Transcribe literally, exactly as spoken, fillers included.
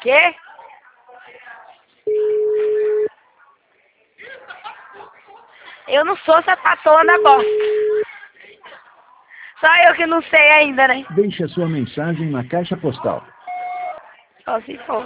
Quê? Eu não sou sapatona da bosta. Só eu que não sei ainda, né? Deixe a sua mensagem na caixa postal. Só se for.